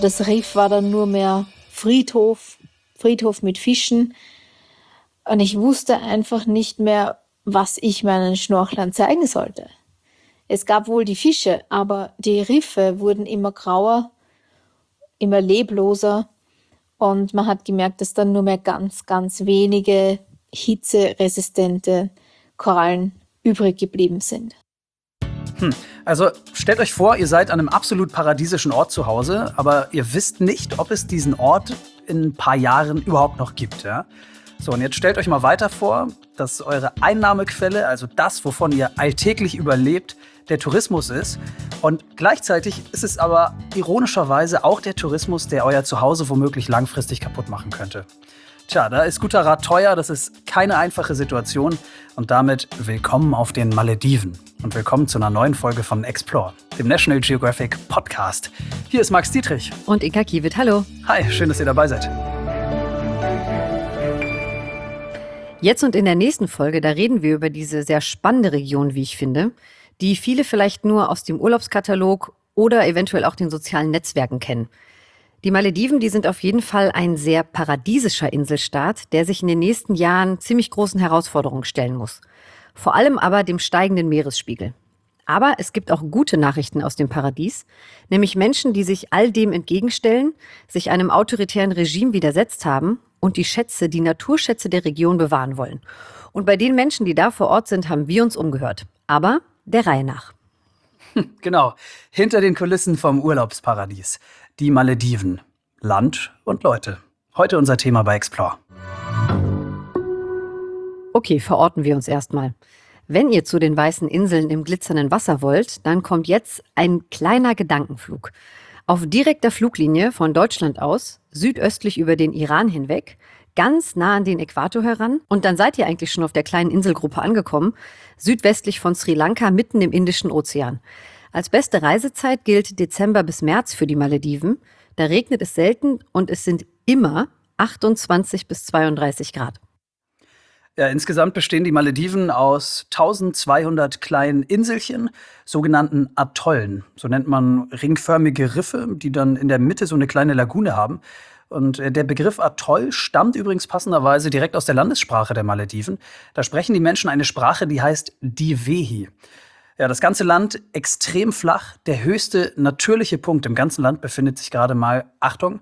Das Riff war dann nur mehr Friedhof mit Fischen. Und ich wusste einfach nicht mehr, was ich meinen Schnorchlern zeigen sollte. Es gab wohl die Fische, aber die Riffe wurden immer grauer, immer lebloser. Und man hat gemerkt, dass dann nur mehr ganz, ganz wenige hitzeresistente Korallen übrig geblieben sind. Also stellt euch vor, ihr seid an einem absolut paradiesischen Ort zu Hause, aber ihr wisst nicht, ob es diesen Ort in ein paar Jahren überhaupt noch gibt. Ja? So, und jetzt stellt euch mal weiter vor, dass eure Einnahmequelle, also das, wovon ihr alltäglich überlebt, der Tourismus ist. Und gleichzeitig ist es aber ironischerweise auch der Tourismus, der euer Zuhause womöglich langfristig kaputt machen könnte. Tja, da ist guter Rat teuer, das ist keine einfache Situation. Und damit willkommen auf den Malediven. Und willkommen zu einer neuen Folge von Explore, dem National Geographic Podcast. Hier ist Max Dietrich. Und Inka Kiewit, hallo. Hi, schön, dass ihr dabei seid. Jetzt und in der nächsten Folge, da reden wir über diese sehr spannende Region, wie ich finde, die viele vielleicht nur aus dem Urlaubskatalog oder eventuell auch den sozialen Netzwerken kennen. Die Malediven, die sind auf jeden Fall ein sehr paradiesischer Inselstaat, der sich in den nächsten Jahren ziemlich großen Herausforderungen stellen muss. Vor allem aber dem steigenden Meeresspiegel. Aber es gibt auch gute Nachrichten aus dem Paradies, nämlich Menschen, die sich all dem entgegenstellen, sich einem autoritären Regime widersetzt haben und die Naturschätze der Region bewahren wollen. Und bei den Menschen, die da vor Ort sind, haben wir uns umgehört. Aber der Reihe nach. Genau, hinter den Kulissen vom Urlaubsparadies. Die Malediven. Land und Leute. Heute unser Thema bei Explore. Okay, verorten wir uns erstmal. Wenn ihr zu den weißen Inseln im glitzernden Wasser wollt, dann kommt jetzt ein kleiner Gedankenflug. Auf direkter Fluglinie von Deutschland aus, südöstlich über den Iran hinweg, ganz nah an den Äquator heran und dann seid ihr eigentlich schon auf der kleinen Inselgruppe angekommen, südwestlich von Sri Lanka, mitten im Indischen Ozean. Als beste Reisezeit gilt Dezember bis März für die Malediven. Da regnet es selten und es sind immer 28 bis 32 Grad. Ja, insgesamt bestehen die Malediven aus 1200 kleinen Inselchen, sogenannten Atollen. So nennt man ringförmige Riffe, die dann in der Mitte so eine kleine Lagune haben. Und der Begriff Atoll stammt übrigens passenderweise direkt aus der Landessprache der Malediven. Da sprechen die Menschen eine Sprache, die heißt Divehi. Ja, das ganze Land extrem flach. Der höchste natürliche Punkt im ganzen Land befindet sich gerade mal, Achtung,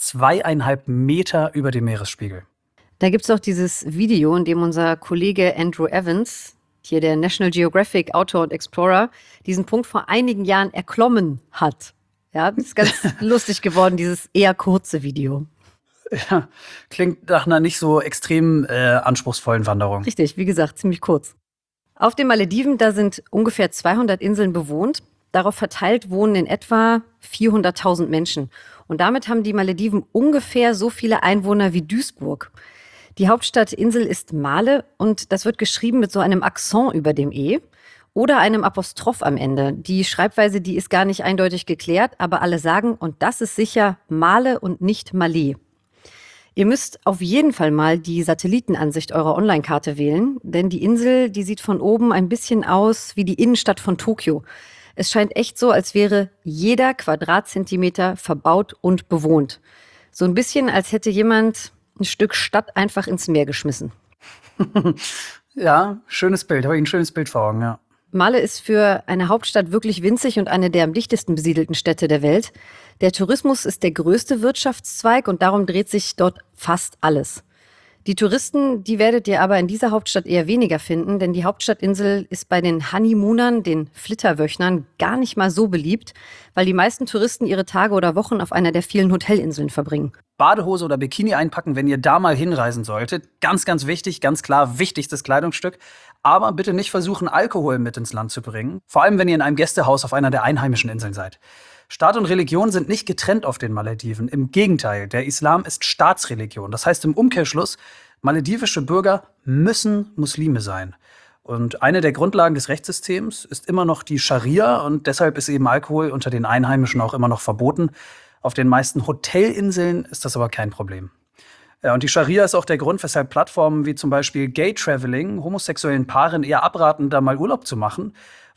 2,5 Meter über dem Meeresspiegel. Da gibt es auch dieses Video, in dem unser Kollege Andrew Evans, hier der National Geographic Autor und Explorer, diesen Punkt vor einigen Jahren erklommen hat. Ja, das ist ganz lustig geworden, dieses eher kurze Video. Ja, klingt nach einer nicht so extrem anspruchsvollen Wanderung. Richtig, wie gesagt, ziemlich kurz. Auf den Malediven, da sind ungefähr 200 Inseln bewohnt. Darauf verteilt wohnen in etwa 400.000 Menschen. Und damit haben die Malediven ungefähr so viele Einwohner wie Duisburg. Die Hauptstadtinsel ist Male und das wird geschrieben mit so einem Akzent über dem E oder einem Apostroph am Ende. Die Schreibweise, die ist gar nicht eindeutig geklärt, aber alle sagen, und das ist sicher Male und nicht Malé. Ihr müsst auf jeden Fall mal die Satellitenansicht eurer Online-Karte wählen, denn die Insel, die sieht von oben ein bisschen aus wie die Innenstadt von Tokio. Es scheint echt so, als wäre jeder Quadratzentimeter verbaut und bewohnt. So ein bisschen, als hätte jemand ein Stück Stadt einfach ins Meer geschmissen. Ja, schönes Bild. Habe ich ein schönes Bild vor Augen, ja. Male ist für eine Hauptstadt wirklich winzig und eine der am dichtesten besiedelten Städte der Welt. Der Tourismus ist der größte Wirtschaftszweig und darum dreht sich dort fast alles. Die Touristen, die werdet ihr aber in dieser Hauptstadt eher weniger finden, denn die Hauptstadtinsel ist bei den Honeymoonern, den Flitterwöchnern, gar nicht mal so beliebt, weil die meisten Touristen ihre Tage oder Wochen auf einer der vielen Hotelinseln verbringen. Badehose oder Bikini einpacken, wenn ihr da mal hinreisen solltet. Ganz, ganz wichtig, ganz klar wichtigstes Kleidungsstück. Aber bitte nicht versuchen, Alkohol mit ins Land zu bringen. Vor allem, wenn ihr in einem Gästehaus auf einer der einheimischen Inseln seid. Staat und Religion sind nicht getrennt auf den Malediven. Im Gegenteil, der Islam ist Staatsreligion. Das heißt im Umkehrschluss, maledivische Bürger müssen Muslime sein. Und eine der Grundlagen des Rechtssystems ist immer noch die Scharia und deshalb ist eben Alkohol unter den Einheimischen auch immer noch verboten. Auf den meisten Hotelinseln ist das aber kein Problem. Ja, und die Scharia ist auch der Grund, weshalb Plattformen wie zum Beispiel Gay Traveling homosexuellen Paaren eher abraten, da mal Urlaub zu machen,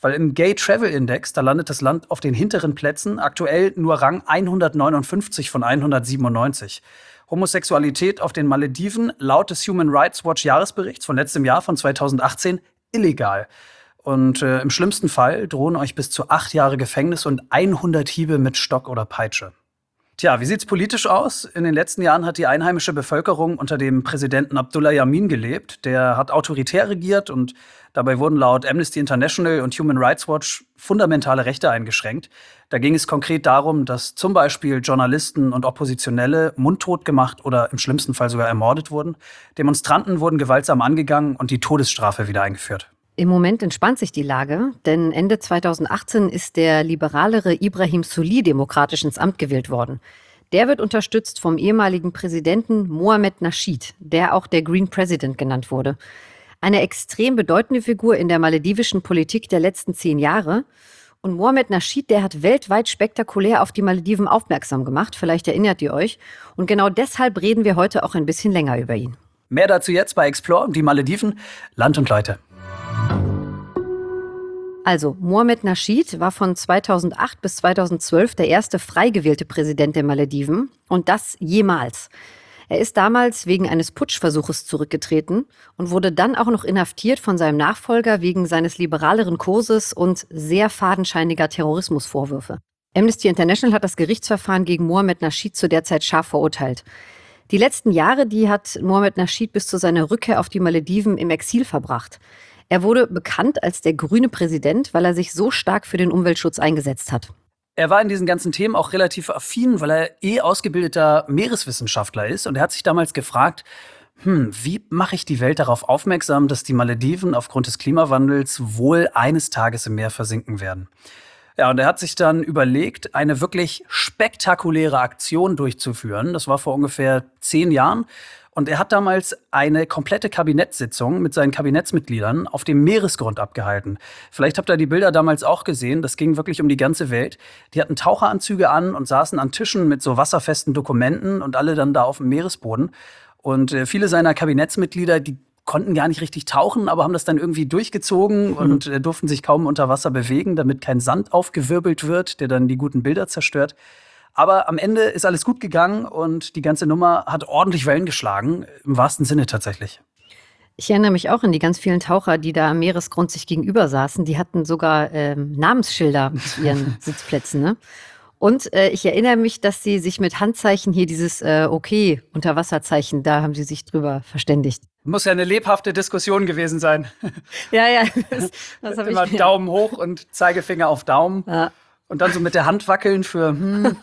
Weil im Gay Travel Index, da landet das Land auf den hinteren Plätzen, aktuell nur Rang 159 von 197. Homosexualität auf den Malediven laut des Human Rights Watch Jahresberichts von letztem Jahr, von 2018, illegal. Und im schlimmsten Fall drohen euch bis zu 8 Jahre Gefängnis und 100 Hiebe mit Stock oder Peitsche. Tja, wie sieht's politisch aus? In den letzten Jahren hat die einheimische Bevölkerung unter dem Präsidenten Abdullah Yamin gelebt. Der hat autoritär regiert und dabei wurden laut Amnesty International und Human Rights Watch fundamentale Rechte eingeschränkt. Da ging es konkret darum, dass zum Beispiel Journalisten und Oppositionelle mundtot gemacht oder im schlimmsten Fall sogar ermordet wurden. Demonstranten wurden gewaltsam angegangen und die Todesstrafe wieder eingeführt. Im Moment entspannt sich die Lage, denn Ende 2018 ist der liberalere Ibrahim Souli demokratisch ins Amt gewählt worden. Der wird unterstützt vom ehemaligen Präsidenten Mohamed Nasheed, der auch der Green President genannt wurde. Eine extrem bedeutende Figur in der maledivischen Politik der letzten 10 Jahre. Und Mohamed Nasheed, der hat weltweit spektakulär auf die Malediven aufmerksam gemacht. Vielleicht erinnert ihr euch. Und genau deshalb reden wir heute auch ein bisschen länger über ihn. Mehr dazu jetzt bei Explore, die Malediven, Land und Leute. Also, Mohamed Nasheed war von 2008 bis 2012 der erste frei gewählte Präsident der Malediven. Und das jemals. Er ist damals wegen eines Putschversuches zurückgetreten und wurde dann auch noch inhaftiert von seinem Nachfolger wegen seines liberaleren Kurses und sehr fadenscheiniger Terrorismusvorwürfe. Amnesty International hat das Gerichtsverfahren gegen Mohamed Nasheed zu der Zeit scharf verurteilt. Die letzten Jahre, die hat Mohamed Nasheed bis zu seiner Rückkehr auf die Malediven im Exil verbracht. Er wurde bekannt als der grüne Präsident, weil er sich so stark für den Umweltschutz eingesetzt hat. Er war in diesen ganzen Themen auch relativ affin, weil er ausgebildeter Meereswissenschaftler ist. Und er hat sich damals gefragt, wie mache ich die Welt darauf aufmerksam, dass die Malediven aufgrund des Klimawandels wohl eines Tages im Meer versinken werden. Ja, und er hat sich dann überlegt, eine wirklich spektakuläre Aktion durchzuführen. Das war vor ungefähr 10 Jahren. Und er hat damals eine komplette Kabinettssitzung mit seinen Kabinettsmitgliedern auf dem Meeresgrund abgehalten. Vielleicht habt ihr die Bilder damals auch gesehen. Das ging wirklich um die ganze Welt. Die hatten Taucheranzüge an und saßen an Tischen mit so wasserfesten Dokumenten und alle dann da auf dem Meeresboden. Und viele seiner Kabinettsmitglieder, die konnten gar nicht richtig tauchen, aber haben das dann irgendwie durchgezogen und durften sich kaum unter Wasser bewegen, damit kein Sand aufgewirbelt wird, der dann die guten Bilder zerstört. Aber am Ende ist alles gut gegangen und die ganze Nummer hat ordentlich Wellen geschlagen, im wahrsten Sinne tatsächlich. Ich erinnere mich auch an die ganz vielen Taucher, die da am Meeresgrund sich gegenüber saßen. Die hatten sogar Namensschilder zu ihren Sitzplätzen, ne? Und ich erinnere mich, dass sie sich mit Handzeichen hier dieses Unterwasserzeichen, da haben sie sich drüber verständigt. Muss ja eine lebhafte Diskussion gewesen sein. Ja, das habe ich immer mir. Daumen hoch und Zeigefinger auf Daumen. Ja. Und dann so mit der Hand wackeln für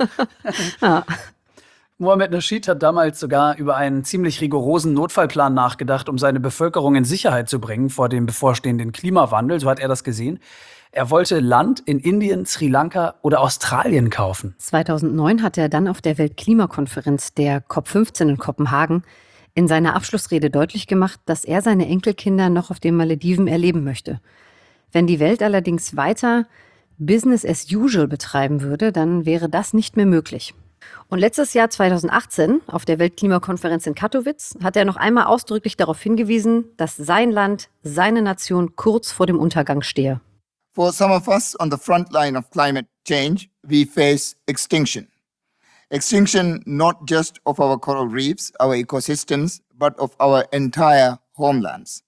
Ja. Mohamed Nasheed hat damals sogar über einen ziemlich rigorosen Notfallplan nachgedacht, um seine Bevölkerung in Sicherheit zu bringen vor dem bevorstehenden Klimawandel. So hat er das gesehen. Er wollte Land in Indien, Sri Lanka oder Australien kaufen. 2009 hat er dann auf der Weltklimakonferenz der COP15 in Kopenhagen in seiner Abschlussrede deutlich gemacht, dass er seine Enkelkinder noch auf den Malediven erleben möchte. Wenn die Welt allerdings weiter Business as usual betreiben würde, dann wäre das nicht mehr möglich. Und letztes Jahr 2018 auf der Weltklimakonferenz in Katowice hat er noch einmal ausdrücklich darauf hingewiesen, dass sein Land, seine Nation kurz vor dem Untergang stehe. For some of us on the front line of climate change, we face extinction. Extinction not just of our coral reefs, our ecosystems, but of our entire homelands.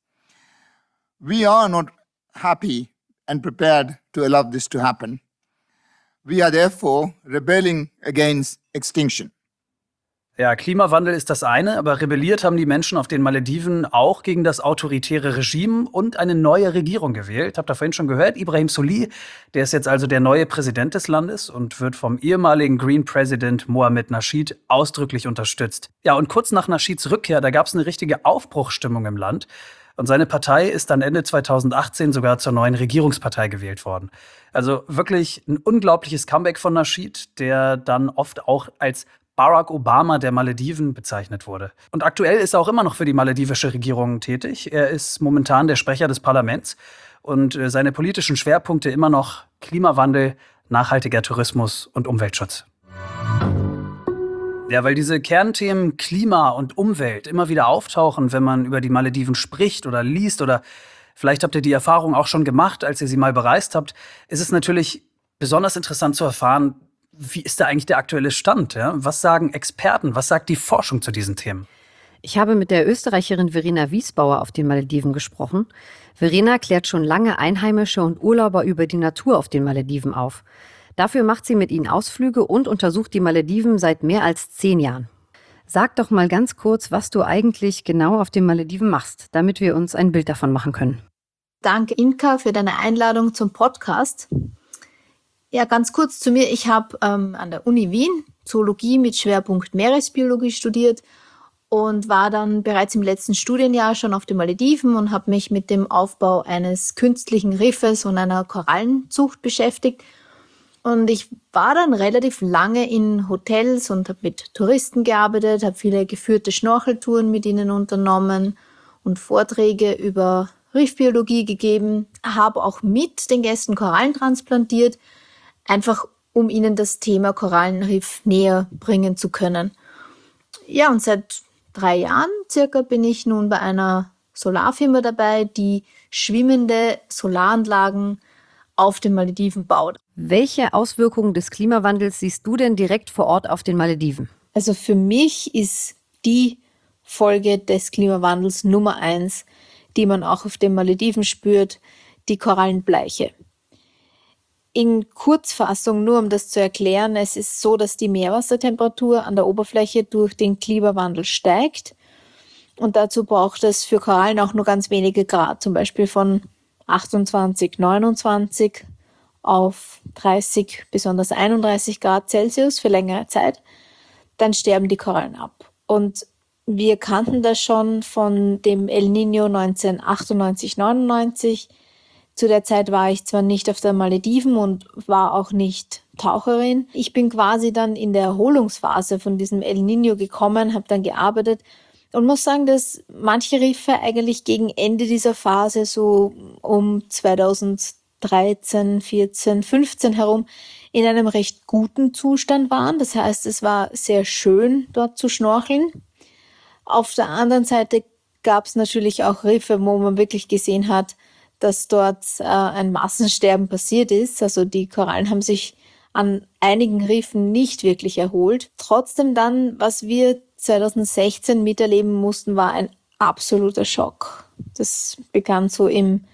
We are not happy and prepared to allow this to happen. We are therefore rebelling against extinction. Ja, Klimawandel ist das eine, aber rebelliert haben die Menschen auf den Malediven auch gegen das autoritäre Regime und eine neue Regierung gewählt. Habt ihr vorhin schon gehört, Ibrahim Souli, der ist jetzt also der neue Präsident des Landes und wird vom ehemaligen Green President Mohamed Nasheed ausdrücklich unterstützt. Ja, und kurz nach Nasheeds Rückkehr, da gab es eine richtige Aufbruchsstimmung im Land. Und seine Partei ist dann Ende 2018 sogar zur neuen Regierungspartei gewählt worden. Also wirklich ein unglaubliches Comeback von Nasheed, der dann oft auch als Barack Obama der Malediven bezeichnet wurde. Und aktuell ist er auch immer noch für die maledivische Regierung tätig. Er ist momentan der Sprecher des Parlaments und seine politischen Schwerpunkte immer noch Klimawandel, nachhaltiger Tourismus und Umweltschutz. Ja, weil diese Kernthemen Klima und Umwelt immer wieder auftauchen, wenn man über die Malediven spricht oder liest oder vielleicht habt ihr die Erfahrung auch schon gemacht, als ihr sie mal bereist habt, ist es natürlich besonders interessant zu erfahren, wie ist da eigentlich der aktuelle Stand? Ja? Was sagen Experten? Was sagt die Forschung zu diesen Themen? Ich habe mit der Österreicherin Verena Wiesbauer auf den Malediven gesprochen. Verena klärt schon lange Einheimische und Urlauber über die Natur auf den Malediven auf. Dafür macht sie mit ihnen Ausflüge und untersucht die Malediven seit mehr als 10 Jahren. Sag doch mal ganz kurz, was du eigentlich genau auf den Malediven machst, damit wir uns ein Bild davon machen können. Danke, Inka, für deine Einladung zum Podcast. Ja, ganz kurz zu mir. Ich habe an der Uni Wien Zoologie mit Schwerpunkt Meeresbiologie studiert und war dann bereits im letzten Studienjahr schon auf den Malediven und habe mich mit dem Aufbau eines künstlichen Riffes und einer Korallenzucht beschäftigt. Und ich war dann relativ lange in Hotels und habe mit Touristen gearbeitet, habe viele geführte Schnorcheltouren mit ihnen unternommen und Vorträge über Riffbiologie gegeben, habe auch mit den Gästen Korallen transplantiert, einfach um ihnen das Thema Korallenriff näher bringen zu können. Ja, und seit 3 Jahren circa bin ich nun bei einer Solarfirma dabei, die schwimmende Solaranlagen auf den Malediven baut. Welche Auswirkungen des Klimawandels siehst du denn direkt vor Ort auf den Malediven? Also für mich ist die Folge des Klimawandels Nummer 1, die man auch auf den Malediven spürt, die Korallenbleiche. In Kurzfassung, nur um das zu erklären, es ist so, dass die Meerwassertemperatur an der Oberfläche durch den Klimawandel steigt und dazu braucht es für Korallen auch nur ganz wenige Grad, zum Beispiel von 28, 29 auf 30, besonders 31 Grad Celsius für längere Zeit, dann sterben die Korallen ab. Und wir kannten das schon von dem El Niño 1998, 99. Zu der Zeit war ich zwar nicht auf der Malediven und war auch nicht Taucherin. Ich bin quasi dann in der Erholungsphase von diesem El Niño gekommen, habe dann gearbeitet und muss sagen, dass manche Riffe eigentlich gegen Ende dieser Phase so um 2013, 14, 15 herum in einem recht guten Zustand waren. Das heißt, es war sehr schön, dort zu schnorcheln. Auf der anderen Seite gab es natürlich auch Riffe, wo man wirklich gesehen hat, dass dort ein Massensterben passiert ist. Also die Korallen haben sich an einigen Riffen nicht wirklich erholt. Trotzdem dann, was wir 2016 miterleben mussten, war ein absoluter Schock. Das begann so im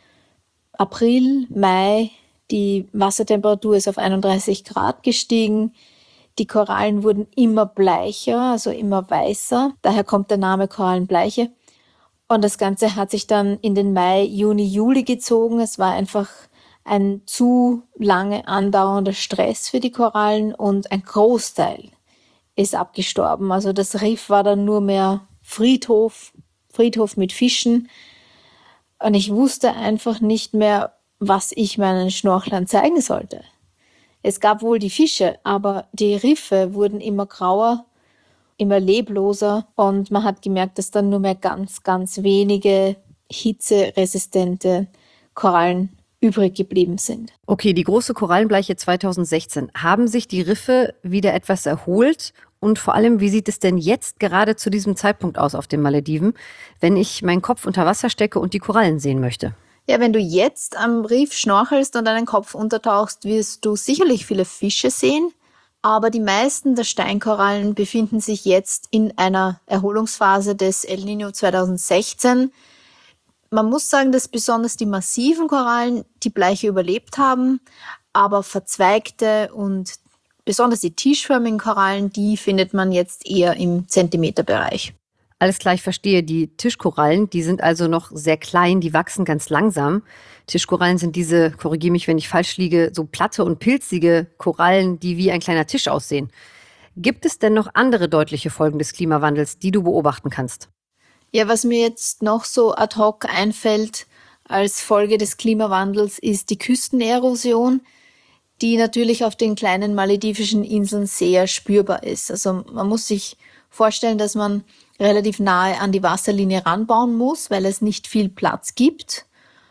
April, Mai. Die Wassertemperatur ist auf 31 Grad gestiegen. Die Korallen wurden immer bleicher, also immer weißer. Daher kommt der Name Korallenbleiche. Und das Ganze hat sich dann in den Mai, Juni, Juli gezogen. Es war einfach ein zu lange andauernder Stress für die Korallen und ein Großteil ist abgestorben. Also das Riff war dann nur mehr Friedhof mit Fischen. Und ich wusste einfach nicht mehr, was ich meinen Schnorchlern zeigen sollte. Es gab wohl die Fische, aber die Riffe wurden immer grauer, immer lebloser und man hat gemerkt, dass dann nur mehr ganz, ganz wenige hitzeresistente Korallen übrig geblieben sind. Okay, die große Korallenbleiche 2016. Haben sich die Riffe wieder etwas erholt? Und vor allem, wie sieht es denn jetzt gerade zu diesem Zeitpunkt aus auf den Malediven, wenn ich meinen Kopf unter Wasser stecke und die Korallen sehen möchte? Ja, wenn du jetzt am Riff schnorchelst und deinen Kopf untertauchst, wirst du sicherlich viele Fische sehen. Aber die meisten der Steinkorallen befinden sich jetzt in einer Erholungsphase des El Niño 2016. Man muss sagen, dass besonders die massiven Korallen die Bleiche überlebt haben, aber verzweigte und besonders die tischförmigen Korallen, die findet man jetzt eher im Zentimeterbereich. Alles klar, ich verstehe. Die Tischkorallen, die sind also noch sehr klein, die wachsen ganz langsam. Tischkorallen sind diese, korrigiere mich, wenn ich falsch liege, so platte und pilzige Korallen, die wie ein kleiner Tisch aussehen. Gibt es denn noch andere deutliche Folgen des Klimawandels, die du beobachten kannst? Ja, was mir jetzt noch so ad hoc einfällt als Folge des Klimawandels, ist die Küstenerosion, die natürlich auf den kleinen maledivischen Inseln sehr spürbar ist. Also man muss sich vorstellen, dass man relativ nahe an die Wasserlinie ranbauen muss, weil es nicht viel Platz gibt.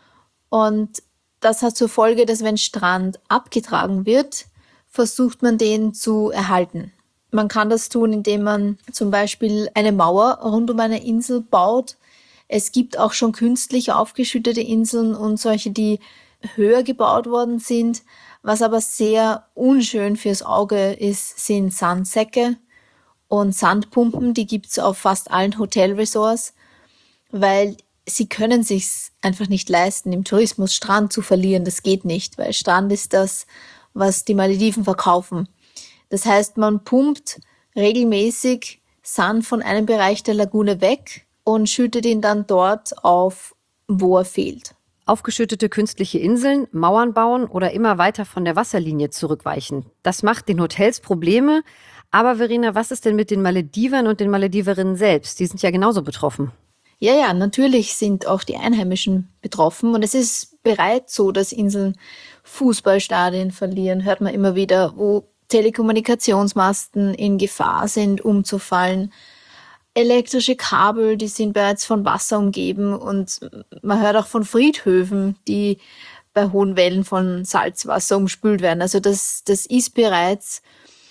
Und das hat zur Folge, dass wenn Strand abgetragen wird, versucht man den zu erhalten. Man kann das tun, indem man zum Beispiel eine Mauer rund um eine Insel baut. Es gibt auch schon künstlich aufgeschüttete Inseln und solche, die höher gebaut worden sind. Was aber sehr unschön fürs Auge ist, sind Sandsäcke und Sandpumpen. Die gibt's auf fast allen Hotelresorts, weil sie können sich's einfach nicht leisten, im Tourismus Strand zu verlieren. Das geht nicht, weil Strand ist das, was die Malediven verkaufen. Das heißt, man pumpt regelmäßig Sand von einem Bereich der Lagune weg und schüttet ihn dann dort auf, wo er fehlt. Aufgeschüttete künstliche Inseln, Mauern bauen oder immer weiter von der Wasserlinie zurückweichen. Das macht den Hotels Probleme. Aber Verena, was ist denn mit den Maledivern und den Malediverinnen selbst? Die sind ja genauso betroffen. Ja, natürlich sind auch die Einheimischen betroffen. Und es ist bereits so, dass Inseln Fußballstadien verlieren. Hört man immer wieder, wo Telekommunikationsmasten in Gefahr sind, umzufallen. Elektrische Kabel, die sind bereits von Wasser umgeben. Und man hört auch von Friedhöfen, die bei hohen Wellen von Salzwasser umspült werden. Also das ist bereits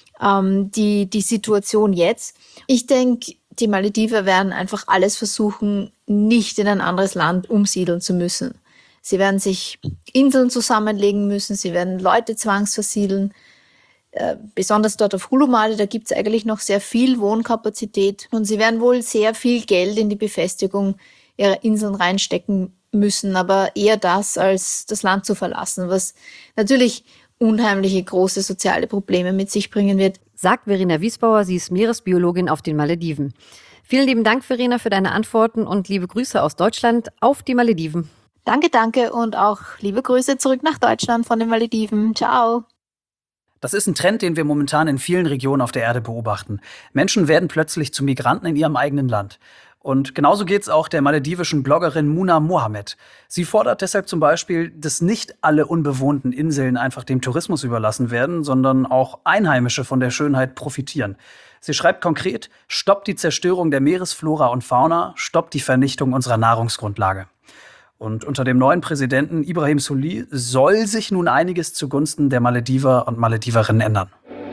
die Situation jetzt. Ich denke, die Malediver werden einfach alles versuchen, nicht in ein anderes Land umsiedeln zu müssen. Sie werden sich Inseln zusammenlegen müssen, sie werden Leute zwangsversiedeln. Besonders dort auf Hulumale, da gibt es eigentlich noch sehr viel Wohnkapazität. Und sie werden wohl sehr viel Geld in die Befestigung ihrer Inseln reinstecken müssen, aber eher das, als das Land zu verlassen, was natürlich unheimliche große soziale Probleme mit sich bringen wird. Sagt Verena Wiesbauer, sie ist Meeresbiologin auf den Malediven. Vielen lieben Dank, Verena, für deine Antworten und liebe Grüße aus Deutschland auf die Malediven. Danke und auch liebe Grüße zurück nach Deutschland von den Malediven. Ciao. Das ist ein Trend, den wir momentan in vielen Regionen auf der Erde beobachten. Menschen werden plötzlich zu Migranten in ihrem eigenen Land. Und genauso geht es auch der maledivischen Bloggerin Muna Mohammed. Sie fordert deshalb zum Beispiel, dass nicht alle unbewohnten Inseln einfach dem Tourismus überlassen werden, sondern auch Einheimische von der Schönheit profitieren. Sie schreibt konkret: Stoppt die Zerstörung der Meeresflora und Fauna, stoppt die Vernichtung unserer Nahrungsgrundlage. Und unter dem neuen Präsidenten Ibrahim Souli soll sich nun einiges zugunsten der Malediver und Malediverinnen ändern.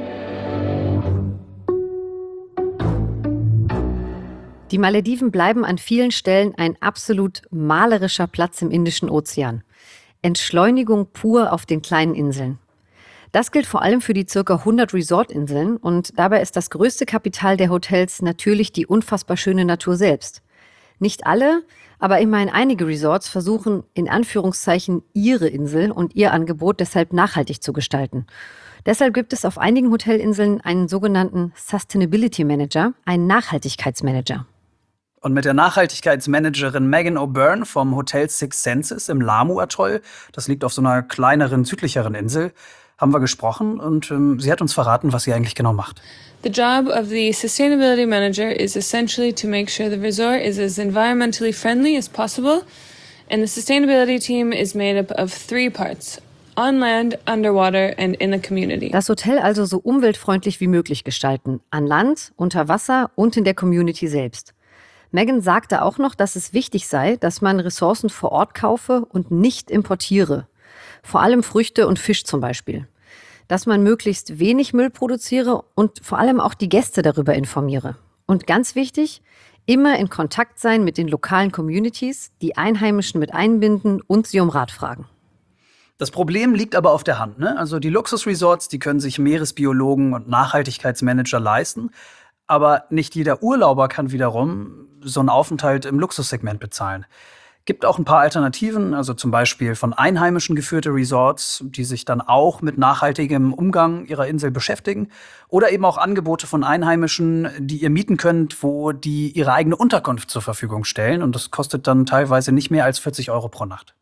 Die Malediven bleiben an vielen Stellen ein absolut malerischer Platz im Indischen Ozean. Entschleunigung pur auf den kleinen Inseln. Das gilt vor allem für die ca. 100 Resortinseln und dabei ist das größte Kapital der Hotels natürlich die unfassbar schöne Natur selbst. Nicht alle, aber immerhin einige Resorts versuchen in Anführungszeichen ihre Insel und ihr Angebot deshalb nachhaltig zu gestalten. Deshalb gibt es auf einigen Hotelinseln einen sogenannten Sustainability Manager, einen Nachhaltigkeitsmanager. Und mit der Nachhaltigkeitsmanagerin Megan O'Byrne vom Hotel Six Senses im Lamu-Atoll, das liegt auf so einer kleineren, südlicheren Insel, haben wir gesprochen und sie hat uns verraten, was sie eigentlich genau macht. The job of the Sustainability Manager is essentially to make sure the resort is as environmentally friendly as possible, and the sustainability team is made up of 3 parts: on land, underwater and in the community. Das Hotel also so umweltfreundlich wie möglich gestalten, an Land, unter Wasser und in der Community selbst. Megan sagte auch noch, dass es wichtig sei, dass man Ressourcen vor Ort kaufe und nicht importiere. Vor allem Früchte und Fisch zum Beispiel. Dass man möglichst wenig Müll produziere und vor allem auch die Gäste darüber informiere. Und ganz wichtig, immer in Kontakt sein mit den lokalen Communities, die Einheimischen mit einbinden und sie um Rat fragen. Das Problem liegt aber auf der Hand, ne? Also die Luxusresorts, die können sich Meeresbiologen und Nachhaltigkeitsmanager leisten. Aber nicht jeder Urlauber kann wiederum so einen Aufenthalt im Luxussegment bezahlen. Gibt auch ein paar Alternativen, also zum Beispiel von Einheimischen geführte Resorts, die sich dann auch mit nachhaltigem Umgang ihrer Insel beschäftigen. Oder eben auch Angebote von Einheimischen, die ihr mieten könnt, wo die ihre eigene Unterkunft zur Verfügung stellen. Und das kostet dann teilweise nicht mehr als 40 € pro Nacht.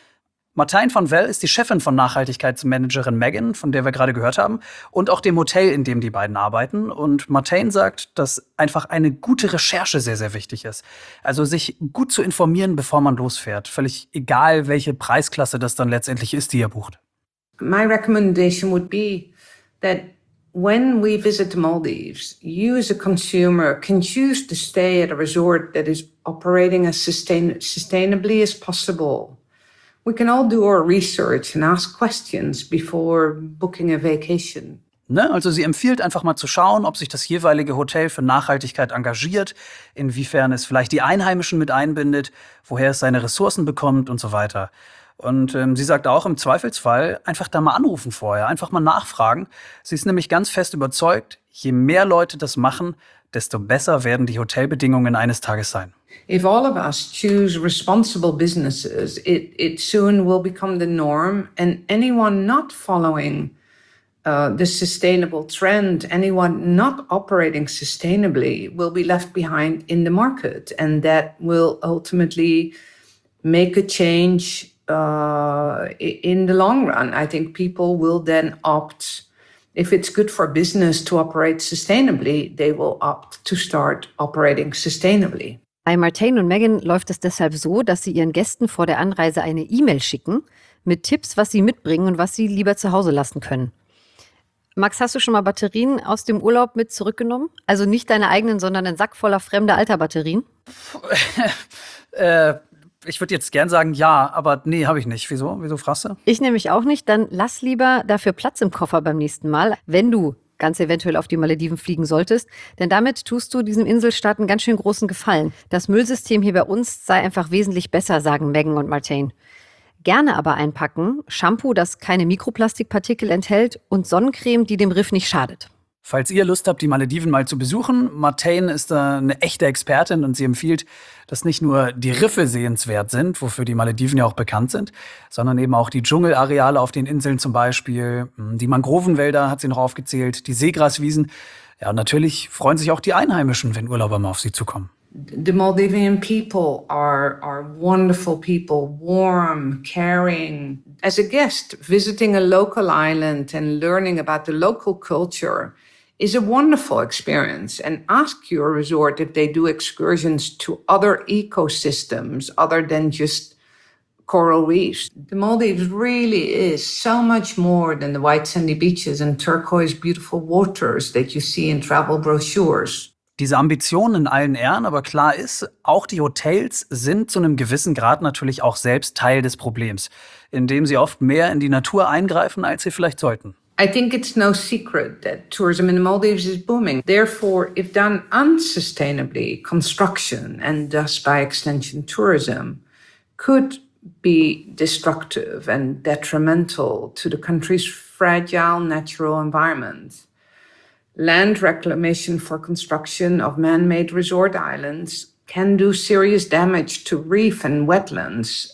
Martijn van Wel ist die Chefin von Nachhaltigkeitsmanagerin Megan, von der wir gerade gehört haben, und auch dem Hotel, in dem die beiden arbeiten. Und Martijn sagt, dass einfach eine gute Recherche sehr, sehr wichtig ist. Also sich gut zu informieren, bevor man losfährt. Völlig egal, welche Preisklasse das dann letztendlich ist, die ihr bucht. My recommendation would be that when we visit the Maldives, you as a consumer can choose to stay at a resort that is operating as sustainably as possible. We can all do our research and ask questions before booking a vacation. Ne? Also sie empfiehlt einfach mal zu schauen, ob sich das jeweilige Hotel für Nachhaltigkeit engagiert, inwiefern es vielleicht die Einheimischen mit einbindet, woher es seine Ressourcen bekommt und so weiter. Und sie sagt auch, im Zweifelsfall einfach da mal anrufen vorher, einfach mal nachfragen. Sie ist nämlich ganz fest überzeugt, je mehr Leute das machen, desto besser werden die Hotelbedingungen eines Tages sein. If all of us choose responsible businesses, it soon will become the norm, and anyone not following the sustainable trend, anyone not operating sustainably will be left behind in the market. And that will ultimately make a change in the long run. I think people will then opt, if it's good for business to operate sustainably, they will opt to start operating sustainably. Bei Martijn und Megan läuft es deshalb so, dass sie ihren Gästen vor der Anreise eine E-Mail schicken mit Tipps, was sie mitbringen und was sie lieber zu Hause lassen können. Max, hast du schon mal Batterien aus dem Urlaub mit zurückgenommen? Also nicht deine eigenen, sondern einen Sack voller fremder alter Batterien? Ich würde jetzt gern sagen ja, aber nee, habe ich nicht. Wieso? Wieso fragst du? Ich nämlich auch nicht. Dann lass lieber dafür Platz im Koffer beim nächsten Mal, wenn du ganz eventuell auf die Malediven fliegen solltest. Denn damit tust du diesem Inselstaat einen ganz schön großen Gefallen. Das Müllsystem hier bei uns sei einfach wesentlich besser, sagen Megan und Martijn. Gerne aber einpacken, Shampoo, das keine Mikroplastikpartikel enthält und Sonnencreme, die dem Riff nicht schadet. Falls ihr Lust habt, die Malediven mal zu besuchen, Martijn ist da eine echte Expertin und sie empfiehlt, dass nicht nur die Riffe sehenswert sind, wofür die Malediven ja auch bekannt sind, sondern eben auch die Dschungelareale auf den Inseln zum Beispiel, die Mangrovenwälder hat sie noch aufgezählt, die Seegraswiesen. Ja, und natürlich freuen sich auch die Einheimischen, wenn Urlauber mal auf sie zukommen. The Maldivian people are wonderful people, warm, caring. As a guest, visiting a local island and learning about the local culture is a wonderful experience. And ask your resort if they do excursions to other ecosystems other than just coral reefs. The Maldives really is so much more than the white sandy beaches and turquoise beautiful waters that you see in travel brochures. Diese Ambitionen in allen Ehren, aber klar ist, auch die Hotels sind zu einem gewissen Grad natürlich auch selbst Teil des Problems, indem sie oft mehr in die Natur eingreifen, als sie vielleicht sollten. I think it's no secret that tourism in the Maldives is booming. Therefore, if done unsustainably, construction and thus by extension tourism could be destructive and detrimental to the country's fragile natural environment. Land reclamation for construction of man-made resort islands can do serious damage to reef and wetlands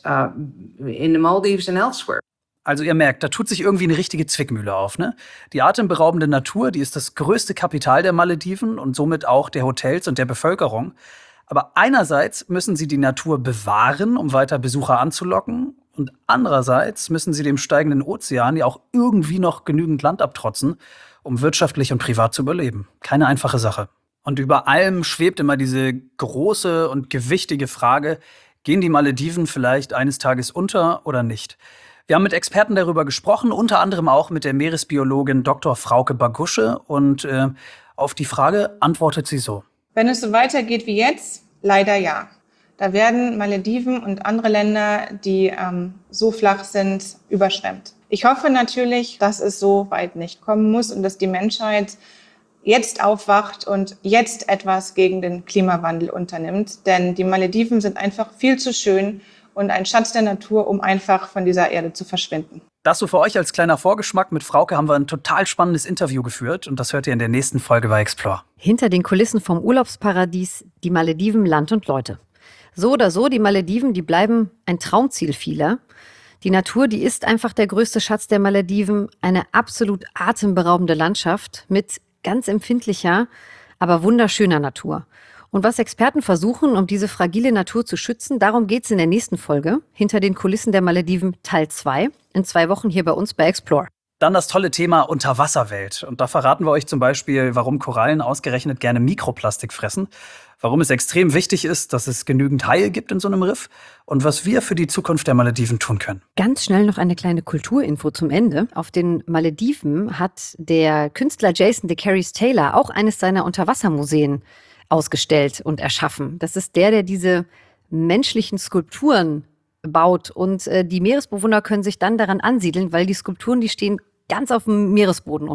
in the Maldives and elsewhere. Also ihr merkt, da tut sich irgendwie eine richtige Zwickmühle auf, ne? Die atemberaubende Natur, die ist das größte Kapital der Malediven und somit auch der Hotels und der Bevölkerung. Aber einerseits müssen sie die Natur bewahren, um weiter Besucher anzulocken. Und andererseits müssen sie dem steigenden Ozean ja auch irgendwie noch genügend Land abtrotzen, um wirtschaftlich und privat zu überleben. Keine einfache Sache. Und über allem schwebt immer diese große und gewichtige Frage, gehen die Malediven vielleicht eines Tages unter oder nicht? Wir haben mit Experten darüber gesprochen, unter anderem auch mit der Meeresbiologin Dr. Frauke Bagusche. Und auf die Frage antwortet sie so. Wenn es so weitergeht wie jetzt, leider ja. Da werden Malediven und andere Länder, die so flach sind, überschwemmt. Ich hoffe natürlich, dass es so weit nicht kommen muss und dass die Menschheit jetzt aufwacht und jetzt etwas gegen den Klimawandel unternimmt. Denn die Malediven sind einfach viel zu schön und ein Schatz der Natur, um einfach von dieser Erde zu verschwinden. Das so für euch als kleiner Vorgeschmack. Mit Frauke haben wir ein total spannendes Interview geführt und das hört ihr in der nächsten Folge bei Explore. Hinter den Kulissen vom Urlaubsparadies, die Malediven, Land und Leute. So oder so, die Malediven, die bleiben ein Traumziel vieler. Die Natur, die ist einfach der größte Schatz der Malediven. Eine absolut atemberaubende Landschaft mit ganz empfindlicher, aber wunderschöner Natur. Und was Experten versuchen, um diese fragile Natur zu schützen, darum geht's in der nächsten Folge. Hinter den Kulissen der Malediven Teil 2. In 2 Wochen hier bei uns bei Explore. Dann das tolle Thema Unterwasserwelt. Und da verraten wir euch zum Beispiel, warum Korallen ausgerechnet gerne Mikroplastik fressen, warum es extrem wichtig ist, dass es genügend Haie gibt in so einem Riff und was wir für die Zukunft der Malediven tun können. Ganz schnell noch eine kleine Kulturinfo zum Ende. Auf den Malediven hat der Künstler Jason DeCaris Taylor auch eines seiner Unterwassermuseen ausgestellt und erschaffen. Das ist der diese menschlichen Skulpturen baut und die Meeresbewohner können sich dann daran ansiedeln, weil die Skulpturen, die stehen ganz auf dem Meeresboden unten.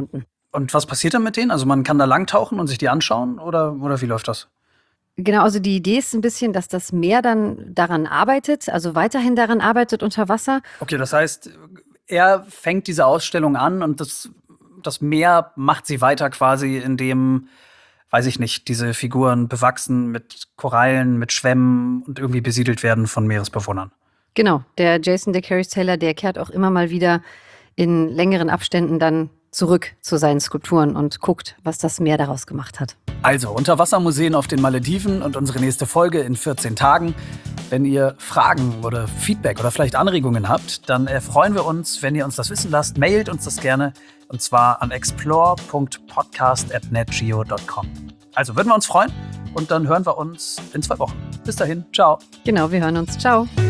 Und was passiert dann mit denen? Also man kann da langtauchen und sich die anschauen oder wie läuft das? Genau, also die Idee ist ein bisschen, dass das Meer dann daran arbeitet, also weiterhin daran arbeitet unter Wasser. Okay, das heißt, er fängt diese Ausstellung an und das Meer macht sie weiter quasi, indem, weiß ich nicht, diese Figuren bewachsen mit Korallen, mit Schwämmen und irgendwie besiedelt werden von Meeresbewohnern. Genau, der Jason de Carys Taylor, der kehrt auch immer mal wieder in längeren Abständen dann zurück zu seinen Skulpturen und guckt, was das Meer daraus gemacht hat. Also, Unterwassermuseen auf den Malediven und unsere nächste Folge in 14 Tagen. Wenn ihr Fragen oder Feedback oder vielleicht Anregungen habt, dann freuen wir uns, wenn ihr uns das wissen lasst. Mailt uns das gerne, und zwar an explore.podcast@netgeo.com. Also würden wir uns freuen und dann hören wir uns in 2 Wochen. Bis dahin, ciao. Genau, wir hören uns. Ciao.